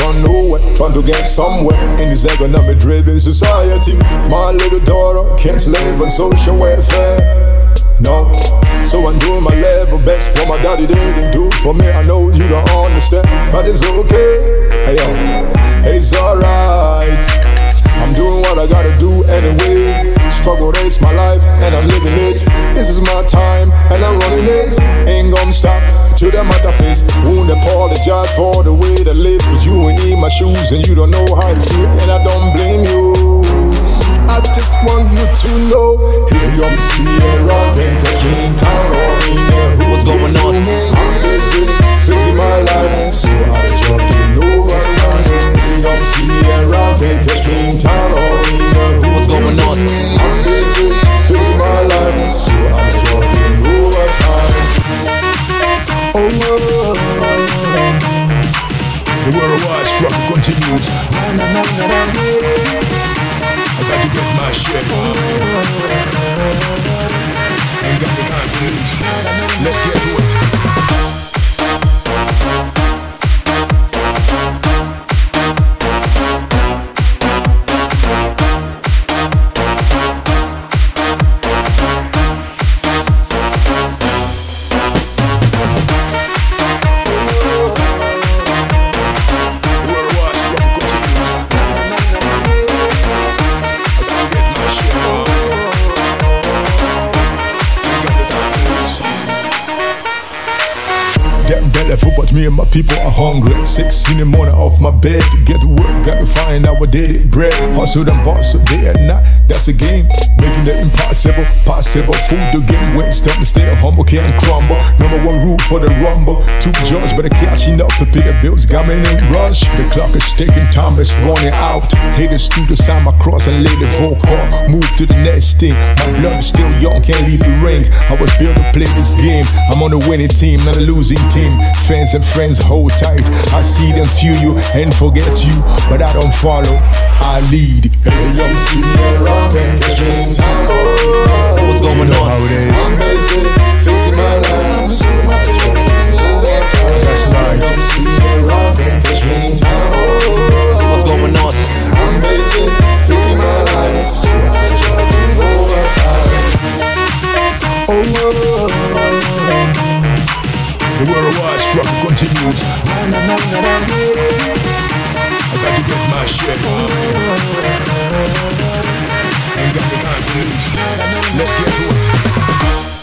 from nowhere, trying to get somewhere in this economic-driven society. My little daughter can't live on social welfare, no. So I'm doing my level best. What my daddy didn't do for me, I know you don't understand, but it's okay. Hey yo, it's alright. I'm doing what I gotta do anyway. Struggle, it's my life and I'm living it. This is my time and I'm running it. Ain't gonna stop till the matter face. Won't apologize for the way that live. Cause you ain't in my shoes and you don't know how to feel. And I don't blame you. I just want you to know. Here you see around in the dream town or in there. What's going on? I'm busy, fixing my life. So I just know what's happening. Here you see around in the dream town or in there. What's going on? I'm busy, fixing my life. So I just know what's happening. Oh, the worldwide struggle continues. I got to get my shit on. Ain't got the time to lose. Let's get to it. But me and my people are hungry. 6 in the morning off my bed to get to work, got to find our daily bread. Hustle and bustle day and night, that's a game. Making the impossible possible. Food to get waste up and stay humble, can't crumble. Number one rule for the rumble. 2 judge, better catching up to pay the bills. Got me in a rush. The clock is ticking, time is running out. Haters to the sign my cross and lay the vocal. Move to the next thing. My blood is still young, can't leave the ring. I was built to play this game. I'm on the winning team, not a losing team. Fans and friends hold tight. I see them feel you and forget you, but I don't follow, I lead. Hey, yo, see me around in the dream time. What's going on? How it is. I'm busy fixing my life. That's right. See me around in the dream time. What's going on? I'm busy fixing my life. The worldwide struggle continues. I got to get my shit on. Ain't got the time to lose. Let's get to it.